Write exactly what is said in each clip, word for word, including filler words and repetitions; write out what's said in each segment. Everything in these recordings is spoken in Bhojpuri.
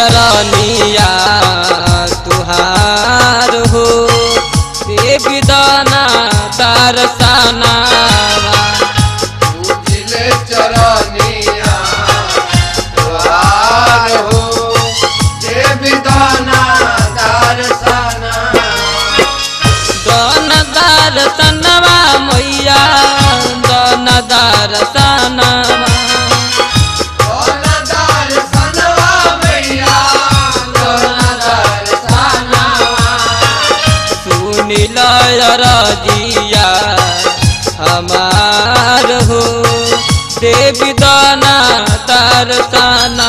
चरनिया तुहार हो देवी दाना दर्शना पूजिले चरनिया तुहार हो देवी दाना दर्शना दान दर्शनवा मैया दान दर्शनवा रजिया हमार हो देवी दाना दर्शना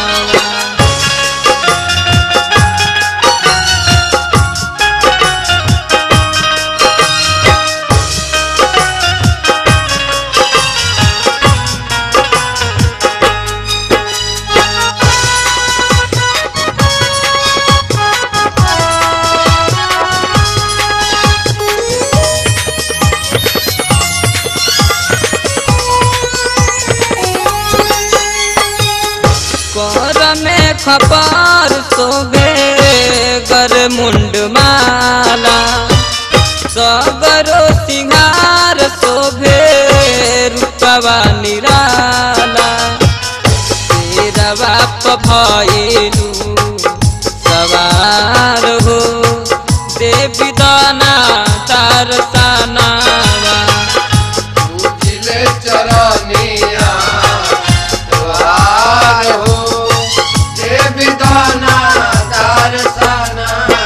में खपार सोभे गर मुंड माला सगरो सिंगार शोभे रूपवा निराला तेरा बाप भइलू सवार हो देवी दाना दर्शना पूजिले चरनिया तुहार हो देवी दाना दर्शना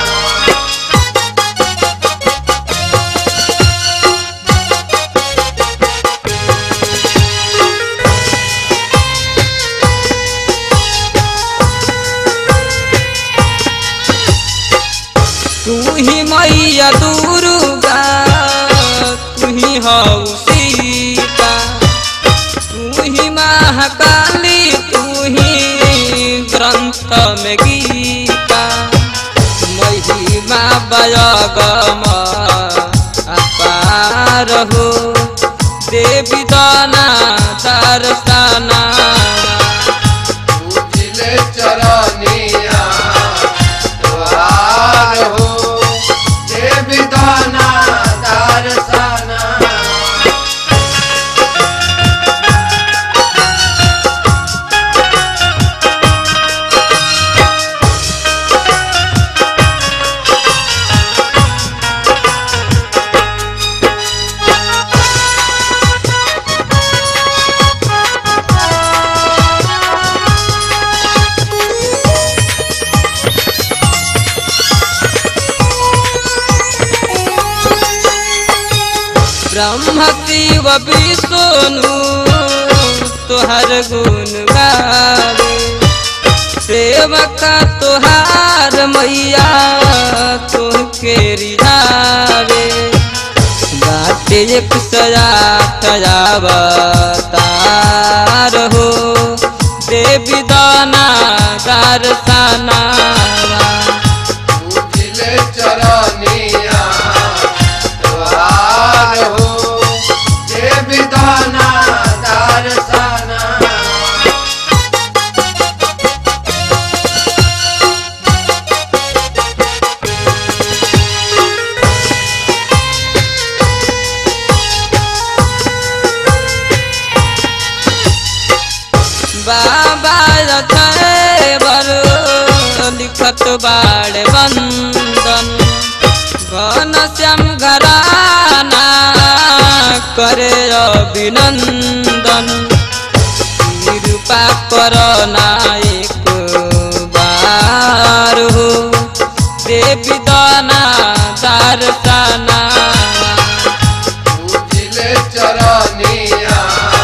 तू ही मैया दुर्गा तू ही हऊ सीता तू ही महाकाली तू ही ग्रंथ में गीता महिमा बयगम अपार हो देवी दाना दर्शना पूजिले चरनिया तुहार हो देवी दाना दर्शना ब्रह्म शिव विष्णु तुहर गुण गावे सेवका तुहार मैया तुमके रिझावे बाटे एक सजात अवतार हो देवी दाना दर्शना पूजिले चरनिया तुहार हो देवी दाना दर्शना बाबा बर लिखत बाड़ बंदन घन श्याम घराना करे अभिनंदन कृपा करना एक बार हो देवी दाना दर्शना पूजिले चरनिया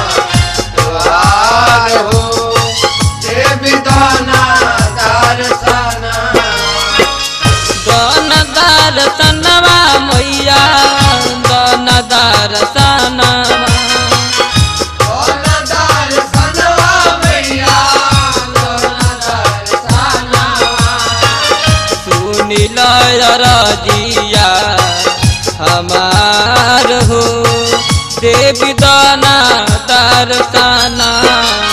तुहार हो देवी दाना दर्शना दान दर्शनवा मैया दान दर्शनवा दाना दर्शनवा मैया दाना दर्शना सुनी रजिया हमार हो देवी दाना दर्शना।